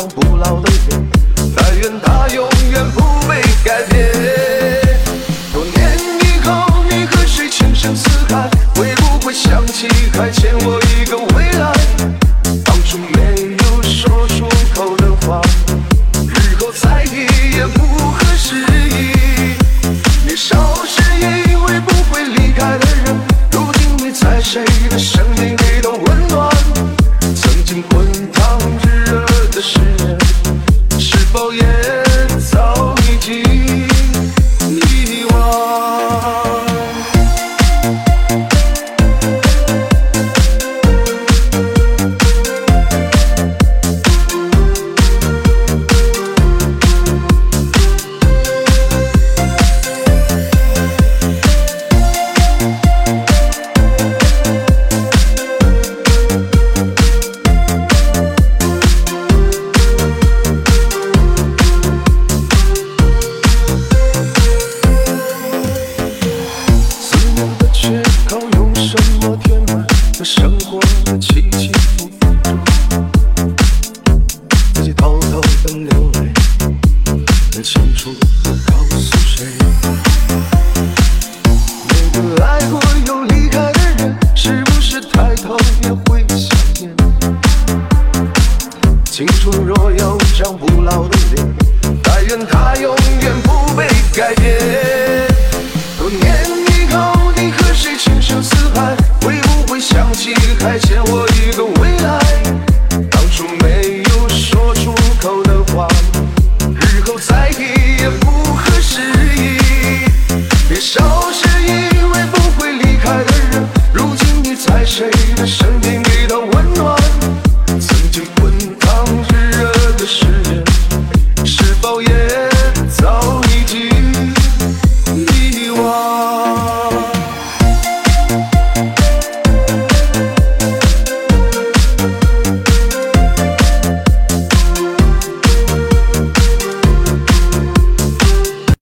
张不老的脸，但愿它永远不被改变。多年以后，你和谁情深似海，会不会想起还欠我一个未来？当初没有说出口的话，日后再提也不合时宜。年少时以为不会离开的人，如今你在谁的生命里头温暖？曾经滚烫炙热的誓言，是否也早已经遗忘？生活的起起伏伏中，自己偷偷的流泪，能清楚地告诉谁？每个爱过又离开的人，是不是抬头也会想念？青春若有张不老的脸，但愿它永远不被改变。多年以后，你和谁情深似海，会不会想起还欠我一个未来？当初没有说出口的话，日后再提也不合时宜。年少时以为不会离开的人，如今你在谁的生命里头温暖？曾经滚烫炙热的誓